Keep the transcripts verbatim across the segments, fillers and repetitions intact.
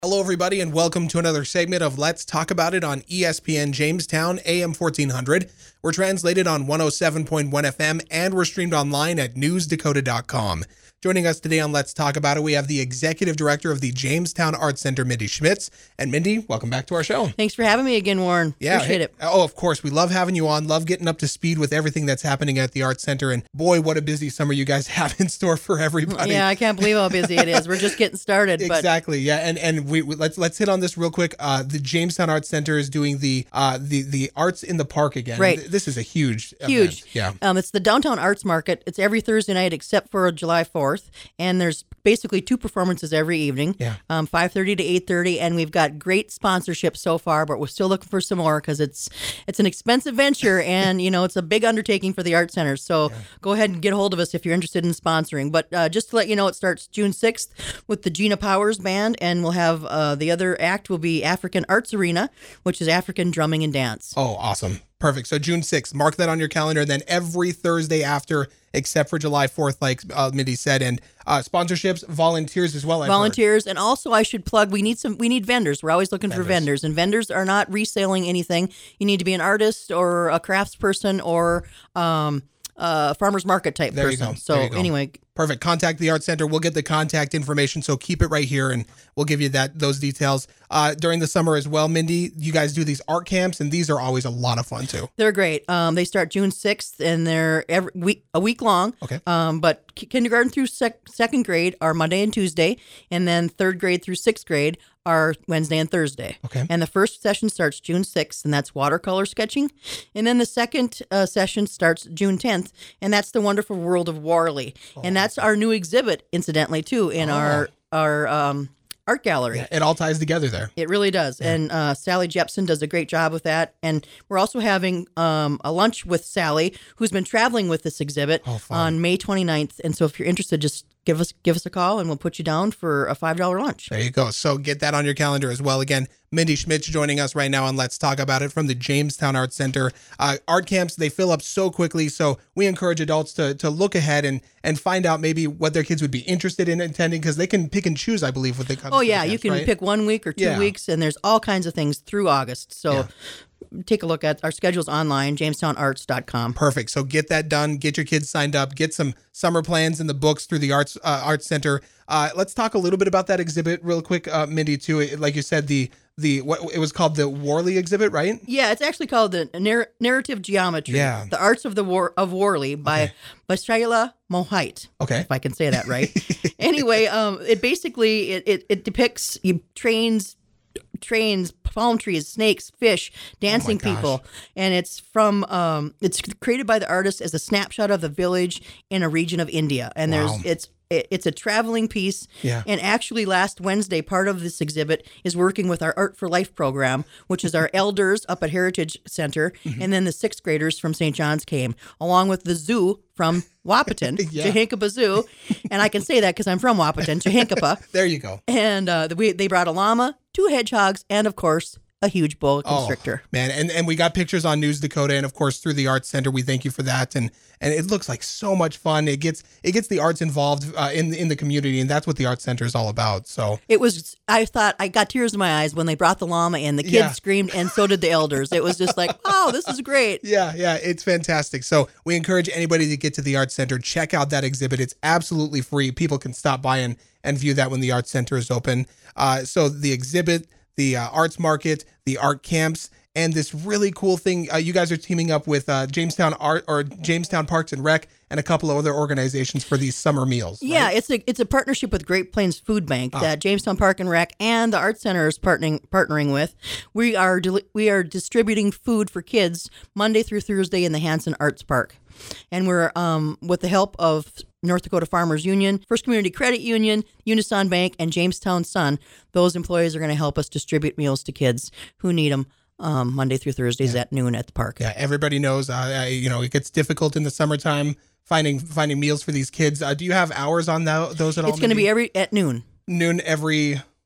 Hello, everybody, and welcome to another segment of Let's Talk About It on E S P N Jamestown, A M fourteen hundred. We're translated on one oh seven point one F M, and we're streamed online at news dakota dot com. Joining us today on Let's Talk About It, we have the Executive Director of the Jamestown Arts Center, Mindy Schmitz. And Mindy, welcome back to our show. Thanks for having me again, Warren. Yeah, Appreciate hey, it. Oh, of course. We love having you on. Love getting up to speed with everything that's happening at the Arts Center. And boy, what a busy summer you guys have in store for everybody. Yeah, I can't believe how busy it is. We're just getting started. But Exactly. Yeah, and and we, we let's let's hit on this real quick. Uh, the Jamestown Arts Center is doing the uh the the Arts in the Park again. Right. Th- This is a huge Huge. event. Yeah. Um, it's the Downtown Arts Market. It's every Thursday night except for July fourth. And there's basically two performances every evening, Yeah. um, five thirty to eight thirty. And we've got great sponsorship so far, but we're still looking for some more because it's it's an expensive venture and, you know, it's a big undertaking for the Art Center. So yeah. Go ahead and get a hold of us if you're interested in sponsoring. But uh, just to let you know, it starts June sixth with the Gina Powers Band, and we'll have uh, the other act will be African Arts Arena, which is African drumming and dance. Oh, awesome. Perfect. So June sixth, mark that on your calendar. And then every Thursday after, except for July fourth, like uh, Mindy said, and uh, sponsorships, volunteers as well. I've volunteers. heard. And also I should plug, we need some, we need vendors. We're always looking Vendors. for vendors, and vendors are not reselling anything. You need to be an artist or a craftsperson or um, a farmer's market type There you person. go. So There you go. anyway. Perfect. Contact the Arts Center. We'll get the contact information, so keep it right here, and we'll give you that those details. Uh, during the summer as well, Mindy, you guys do these art camps, and these are always a lot of fun, too. They're great. Um, they start June sixth, and they're every week, a week long. Okay. Um, but k- kindergarten through sec- second grade are Monday and Tuesday, and then third grade through sixth grade are Wednesday and Thursday. Okay. And the first session starts June sixth, and that's watercolor sketching. And then the second uh, session starts June tenth, and that's the Wonderful World of Warley. Oh. And that's our new exhibit, incidentally, too, in oh. our our um, art gallery. Yeah, it all ties together there. It really does. Yeah. And uh, Sally Jepson does a great job with that. And we're also having um, a lunch with Sally, who's been traveling with this exhibit oh, on May twenty-ninth. And so if you're interested, just give us give us a call and we'll put you down for a five dollar lunch. There you go. So get that on your calendar as well. Again, Mindy Schmitz joining us right now on Let's Talk About It from the Jamestown Arts Center. Uh, art camps, they fill up so quickly, so we encourage adults to to look ahead and and find out maybe what their kids would be interested in attending, because they can pick and choose, I believe, what they come. Oh, yeah. Camps, you can right? pick one week or two yeah. weeks, and there's all kinds of things through August. So yeah. Take a look at our schedules online, jamestown arts dot com. Perfect. So get that done. Get your kids signed up. Get some summer plans in the books through the Arts uh, Arts Center. Uh, let's talk a little bit about that exhibit real quick, uh, Mindy, too. It, like you said, the the what it was called the Warley exhibit, right? Yeah, it's actually called the Narr- Narrative Geometry. Yeah. The Arts of the War of Warley by okay. Bashaila Mohite. Okay. If I can say that right. Anyway, um, it basically it, it, it depicts you trains trains, palm trees, snakes, fish, dancing oh people. And it's from, um, it's created by the artist as a snapshot of the village in a region of India. And wow. there's, it's, it's a traveling piece. Yeah. And actually last Wednesday, part of this exhibit is working with our Art for Life program, which is our elders up at Heritage Center. Mm-hmm. And then the sixth graders from Saint John's came, along with the zoo from Wahpeton, yeah. Chahinkapa Zoo. And I can say that because I'm from Wahpeton, Chahinkapa. There you go. And uh, we, they brought a llama, two hedgehogs, and of course, a huge boa constrictor. Oh, man, and and we got pictures on News Dakota, and of course through the Arts Center. We thank you for that, and and it looks like so much fun. It gets it gets the arts involved uh, in in the community, and that's what the Arts Center is all about. So it was. I thought I got tears in my eyes when they brought the llama in. The kids yeah. screamed, and so did the elders. It was just like, oh, this is great. Yeah, yeah, it's fantastic. So we encourage anybody to get to the Arts Center, check out that exhibit. It's absolutely free. People can stop by and and view that when the Arts Center is open. Uh, so the exhibit, the uh, arts market, the art camps, and this really cool thing. Uh, you guys are teaming up with uh, Jamestown Art or Jamestown Parks and Rec and a couple of other organizations for these summer meals. Yeah, right? it's a it's a partnership with Great Plains Food Bank oh. that Jamestown Park and Rec and the Art Center is partnering partnering with. We are deli- we are distributing food for kids Monday through Thursday in the Hanson Arts Park, and we're um, with the help of North Dakota Farmers Union, First Community Credit Union, Unison Bank, and Jamestown Sun. Those employees are going to help us distribute meals to kids who need them um, Monday through Thursdays yeah. at noon at the park. Yeah, everybody knows, uh, you know, it gets difficult in the summertime finding finding meals for these kids. Uh, do you have hours on that, those at all? It's going to be every at noon. Noon every...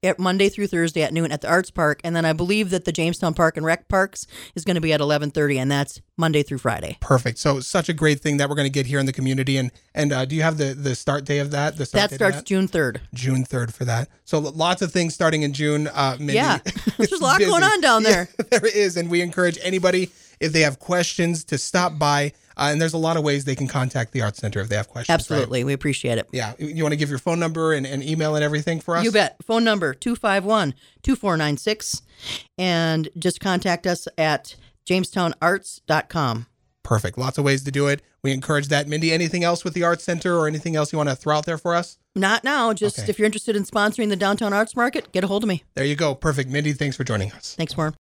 at Monday through Thursday at noon at the Arts Park, and then I believe that the Jamestown Park and Rec Parks is going to be at eleven thirty, and that's Monday through Friday. Perfect. So such a great thing that we're going to get here in the community. And and uh, do you have the, the start day of that? The start That starts that? June third. June third for that. So lots of things starting in June. Uh, Mindy, Yeah, there's a lot busy. going on down there. Yeah, there is, and we encourage anybody, if they have questions, to stop by. Uh, and there's a lot of ways they can contact the Arts Center if they have questions. Absolutely. Right? We appreciate it. Yeah. You want to give your phone number and, and email and everything for us? You bet. Phone number two five one, two four nine six, and just contact us at jamestown arts dot com. Perfect. Lots of ways to do it. We encourage that. Mindy, anything else with the Arts Center or anything else you want to throw out there for us? Not now. Just Okay. if you're interested in sponsoring the Downtown Arts Market, get a hold of me. There you go. Perfect. Mindy, thanks for joining us. Thanks, Warren.